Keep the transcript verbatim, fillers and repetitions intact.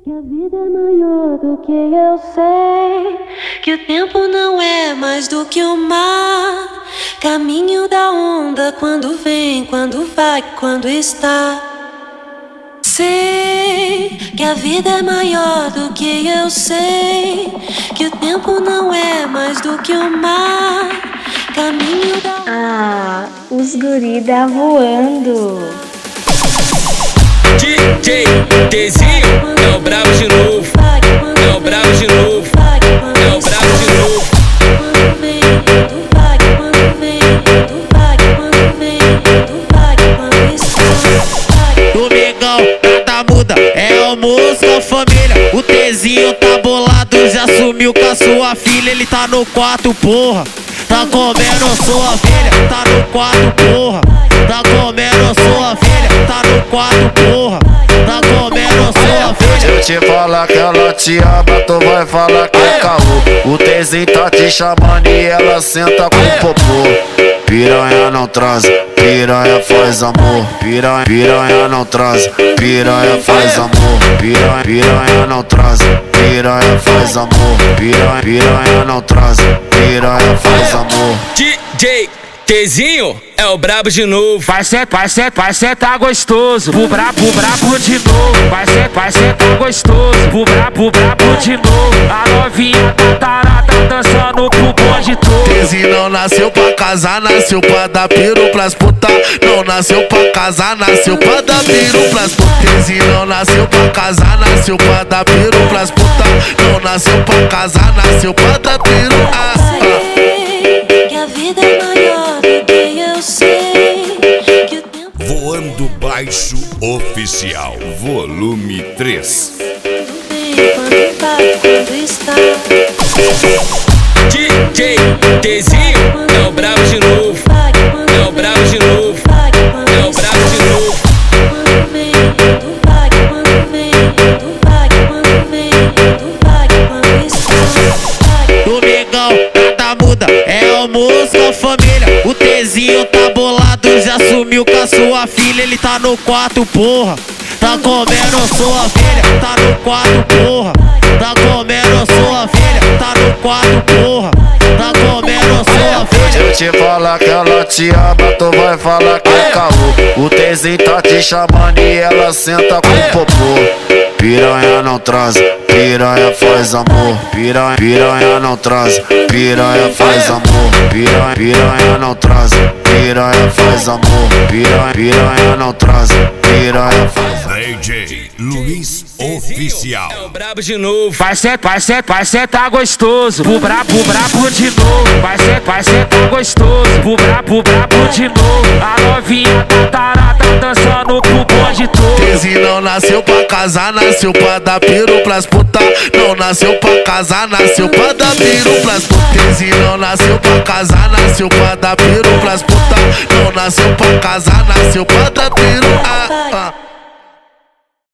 Que a vida é maior do que eu sei, que o tempo não é mais do que o mar, caminho da onda quando vem, quando vai, quando está. Sei que a vida é maior do que eu sei, que o tempo não é mais do que o mar, caminho da onda. Ah, os guri da voando. D J Tzinho é o brabo de novo, é o brabo de novo, é o brabo de novo. Quando vem, quando vai, quando vem, quando vai, quando vem, quando vai, quando está. Domingão, nada muda, é almoço com a família. O Tzinho tá bolado, já sumiu com a sua filha. Ele tá no quarto, porra, tá comendo sua filha. Tá no quarto, porra, tá comendo sua filha. Tá no quarto, porra, tá comendo sua filha. Se eu te falar que ela te ama, tu vai falar que é caô. O Tzinho tá te chamando e ela senta com o popô. Piranha não transa, piranha faz amor. Piranha, piranha não transa, piranha faz amor. Piranha, piranha não transa, piranha faz amor. Piranha, piranha não transa, piranha faz amor. D J Tzinho é o brabo de novo. Vai ser, vai ser, vai ser, tá gostoso. Pro brabo, brabo de novo. Vai ser, vai ser, tá gostoso. Pro brabo, brabo de novo. A novinha da tarada dançando pro bonde todo. Tzinho não nasceu pra casar, nasceu pra dar piru pras puta. Não nasceu pra casar, nasceu pra dar piru pras puta. Tzinho não nasceu pra casar, nasceu pra dar piru pras puta. Não nasceu pra casar, nasceu pra dar piru. Ah, ah. Sei que a vida é maior do que eu sei, que o tempo Voando Baixo Oficial, volume três. vem, quando vai, quando está. D J Tzinho é o brabo de novo, é o brabo de novo, é o brabo de novo. Quando vem, quando vai, quando vem, quando vai, quando vem, quando vai, quando está. Domingão, nada muda, é almoço com a família. O Tzinho tá bolado, já sumiu com a sua filha. Ele tá no quarto, porra, tá comendo sua filha. Tá no quarto, porra, tá comendo sua filha. Tá no quarto, porra, tá comendo sua filha. Se eu te falar que ela te ama, tu vai falar que é caô. O Tzinho tá te chamando e ela senta com o popô. Piranha não transa, piranha faz amor. Piranha, piranha não transa, piranha faz amor. Piranha, piranha não transa, piranha faz amor. Piranha, piranha não transa, piranha faz amor. D J Luiz Oficial. É o brabo de novo. Vai ser, vai ser, vai ser, tá gostoso. Pro brabo, brabo de novo. Vai ser, vai ser, tá gostoso. Pro brabo, brabo de novo. A novinha da tarada dançando pro bonde todo. Tzinho não nasceu pra casar, nasceu pra dar piru pras puta. Não nasceu pra casar, nasceu pra dar piru pras puta. Tzinho não nasceu pra casar, nasceu pra dar piru pras puta. Não nasceu pra casar, nasceu pra dar piru. Ah, ah.